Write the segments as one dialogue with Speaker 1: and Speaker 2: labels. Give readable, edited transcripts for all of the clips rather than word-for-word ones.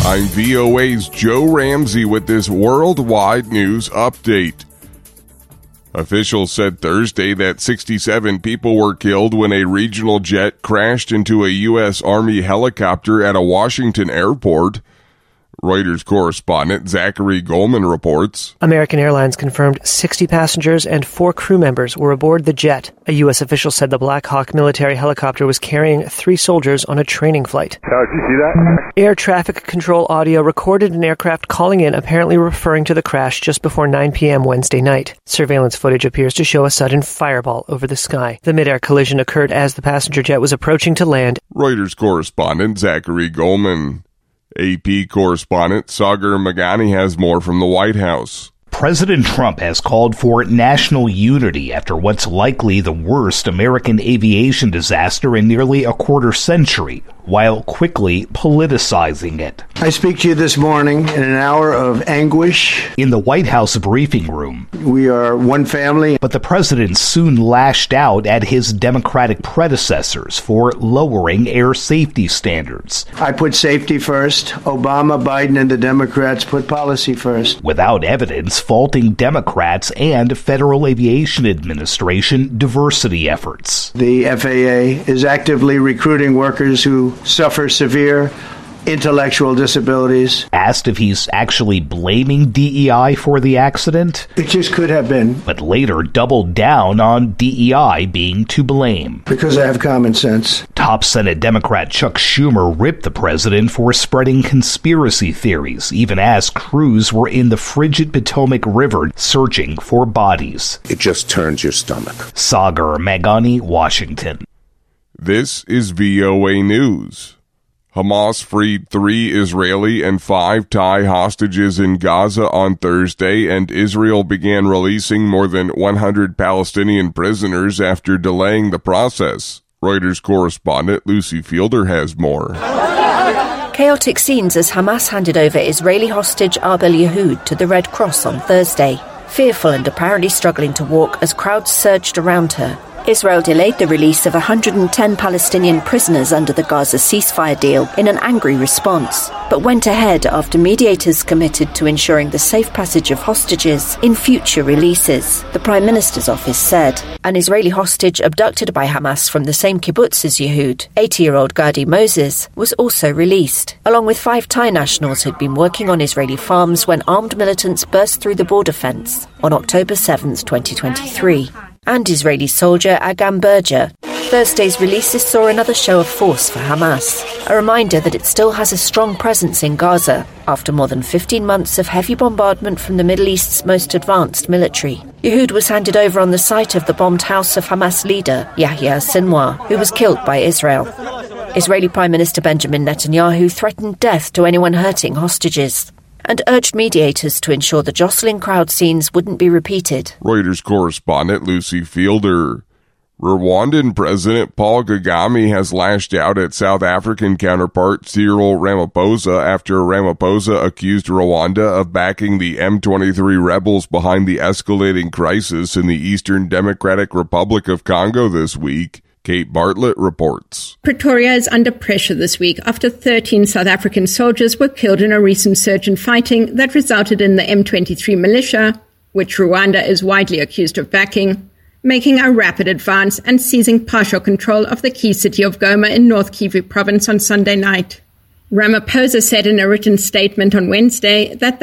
Speaker 1: I'm VOA's Joe Ramsey with this worldwide news update. Officials said Thursday that 67 people were killed when a regional jet crashed into a U.S. Army helicopter at a Washington airport. Reuters correspondent Zachary Goldman reports.
Speaker 2: American Airlines confirmed 60 passengers and 4 crew members were aboard the jet. A U.S. official said the Black Hawk military helicopter was carrying 3 soldiers on a training flight.
Speaker 3: Did you see that?
Speaker 2: Air traffic control audio recorded an aircraft calling in, apparently referring to the crash just before 9 p.m. Wednesday night. Surveillance footage appears to show a sudden fireball over the sky. The mid-air collision occurred as the passenger jet was approaching to land.
Speaker 1: Reuters correspondent Zachary Goldman. AP correspondent Sagar Meghani has more from the White House.
Speaker 4: President Trump has called for national unity after what's likely the worst American aviation disaster in nearly a quarter century, while quickly politicizing it.
Speaker 5: I speak to you this morning in an hour of anguish.
Speaker 4: In the White House briefing room,
Speaker 5: we are one family.
Speaker 4: But the president soon lashed out at his Democratic predecessors for lowering air safety standards.
Speaker 5: I put safety first. Obama, Biden, and the Democrats put policy first.
Speaker 4: Without evidence, faulting Democrats and Federal Aviation Administration diversity efforts.
Speaker 5: The FAA is actively recruiting workers who suffer severe intellectual disabilities.
Speaker 4: Asked if he's actually blaming DEI for the accident,
Speaker 5: it just could have been.
Speaker 4: But later doubled down on DEI being to blame.
Speaker 5: Because I have common sense.
Speaker 4: Top Senate Democrat Chuck Schumer ripped the president for spreading conspiracy theories, even as crews were in the frigid Potomac River searching for bodies.
Speaker 6: It just turns your stomach.
Speaker 4: Sagar Meghani, Washington.
Speaker 1: This is VOA News. Hamas freed 3 Israeli and 5 Thai hostages in Gaza on Thursday, and Israel began releasing more than 100 Palestinian prisoners after delaying the process. Reuters correspondent Lucy Fielder has more.
Speaker 7: Chaotic scenes as Hamas handed over Israeli hostage Arbel Yahoud to the Red Cross on Thursday, fearful and apparently struggling to walk as crowds surged around her. Israel delayed the release of 110 Palestinian prisoners under the Gaza ceasefire deal in an angry response, but went ahead after mediators committed to ensuring the safe passage of hostages in future releases, the Prime Minister's office said. An Israeli hostage abducted by Hamas from the same kibbutz as Yahoud, 80-year-old Gadi Moses, was also released, along with 5 Thai nationals who'd been working on Israeli farms when armed militants burst through the border fence on October 7, 2023. And Israeli soldier Agam Berger. Thursday's releases saw another show of force for Hamas, a reminder that it still has a strong presence in Gaza after more than 15 months of heavy bombardment from the Middle East's most advanced military. Yahoud was handed over on the site of the bombed house of Hamas leader Yahya Sinwar, who was killed by Israel. Israeli Prime Minister Benjamin Netanyahu threatened death to anyone hurting hostages and urged mediators to ensure the jostling crowd scenes wouldn't be repeated.
Speaker 1: Reuters correspondent Lucy Fielder. Rwandan President Paul Kagame has lashed out at South African counterpart Cyril Ramaphosa after Ramaphosa accused Rwanda of backing the M23 rebels behind the escalating crisis in the Eastern Democratic Republic of Congo this week. Kate Bartlett reports.
Speaker 8: Pretoria is under pressure this week after 13 South African soldiers were killed in a recent surge in fighting that resulted in the M23 militia, which Rwanda is widely accused of backing, making a rapid advance and seizing partial control of the key city of Goma in North Kivu province on Sunday night. Ramaphosa said in a written statement on Wednesday that the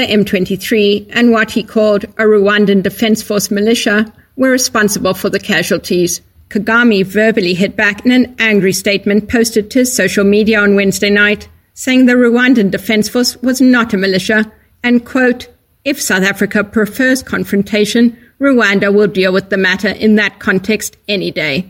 Speaker 8: M23 and what he called a Rwandan Defense Force militia were responsible for the casualties. Kagame verbally hit back in an angry statement posted to his social media on Wednesday night, saying the Rwandan Defense Force was not a militia and, quote, if South Africa prefers confrontation, Rwanda will deal with the matter in that context any day.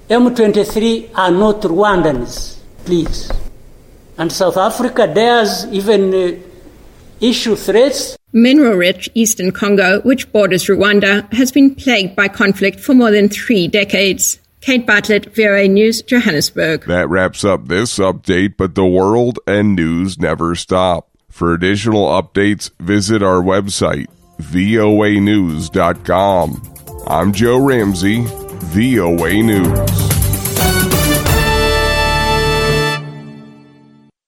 Speaker 9: M23 are not Rwandans, please. And South Africa dares even issue threats.
Speaker 8: Mineral-rich Eastern Congo, which borders Rwanda, has been plagued by conflict for more than 3 decades. Kate Bartlett, VOA News, Johannesburg.
Speaker 1: That wraps up this update, but the world and news never stop. For additional updates, visit our website, voanews.com. I'm Joe Ramsey, VOA News.